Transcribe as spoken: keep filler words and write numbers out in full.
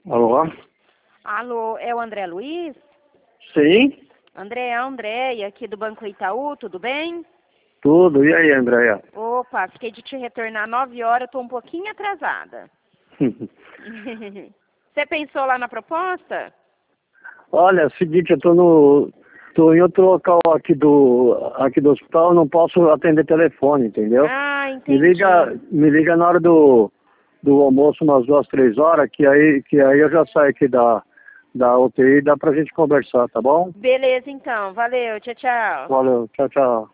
Alô? Alô, é o André Luiz? Sim? André, é a Andréia, aqui do Banco Itaú, tudo bem? Tudo. E aí, Andréia? Opa, fiquei de te retornar nove horas, tô um pouquinho atrasada. Você pensou lá na proposta? Olha, é o seguinte, eu tô no... tô em outro local aqui do, aqui do hospital, não posso atender telefone, entendeu? Ah, Me entendi. liga, me liga na hora do, do almoço, umas duas, três horas, que aí, que aí eu já saio aqui da, da U T I e dá pra gente conversar, tá bom? Beleza, então. Valeu, tchau, tchau. Valeu, tchau, tchau.